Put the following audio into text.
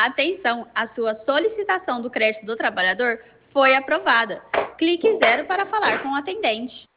Atenção, a sua solicitação do crédito do trabalhador foi aprovada. Clique 0 para falar com o atendente.